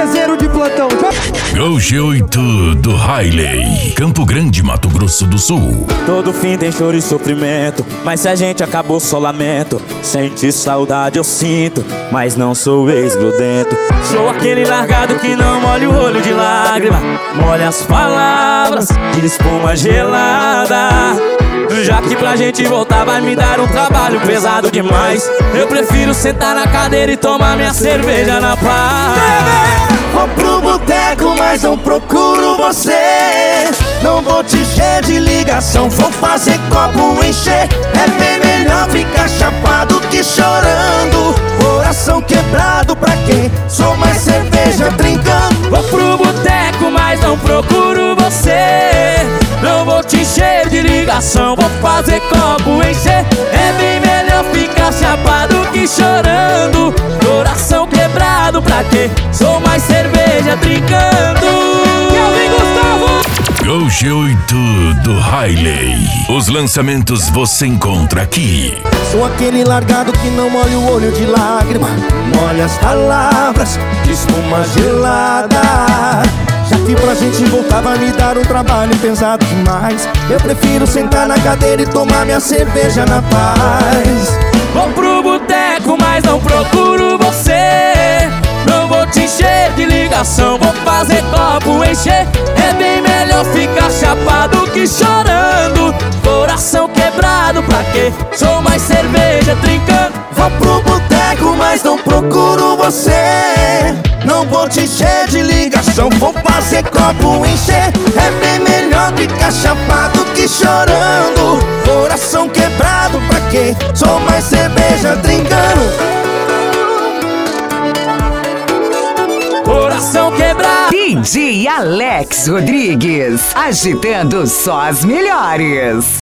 DZero de plantão. Gol G8 do Riley, Campo Grande, Mato Grosso do Sul. Todo fim tem choro e sofrimento, mas se a gente acabou só lamento. Sente saudade eu sinto, mas não sou ex-grudento. Sou aquele largado que não molha o olho de lágrima, molha as palavras de espuma gelada. Já que pra gente voltar vai me dar um trabalho pesado demais, eu prefiro sentar na cadeira e tomar minha cerveja na paz. Vou pro boteco, mas não procuro você. Não vou te encher de ligação, vou fazer copo encher. É bem melhor ficar chapado que chorando. Coração quebrado pra quem? Sou mais cerveja trincando. Vou pro boteco, mas não procuro você. Não vou te encher de ligação, vou fazer copo encher. É bem melhor ficar chapado que chorando. Coração quebrado pra quê? Sou mais cerveja trincando. Gol G8 do Riley. Os lançamentos você encontra aqui. Sou aquele largado que não molha o olho de lágrima, molha as palavras de espuma gelada. Já que pra gente voltar vai me dar um trabalho pesado demais, eu prefiro sentar na cadeira e tomar minha cerveja na paz. Vou pro boteco, mas não procuro você. Não vou te encher de ligação, vou fazer copo encher. É bem melhor ficar chapado que chorando. Coração quebrado pra quê? Sou mais cerveja trincando. Vou pro boteco, mas não procuro você. Não vou te encher de ligação, vou fazer copo encher. É bem melhor ficar chapado que chorando. Coração quebrado pra quê? Sou mais cerveja trincando. Coração quebrado. DJ Alex Rodrigues, agitando só as melhores.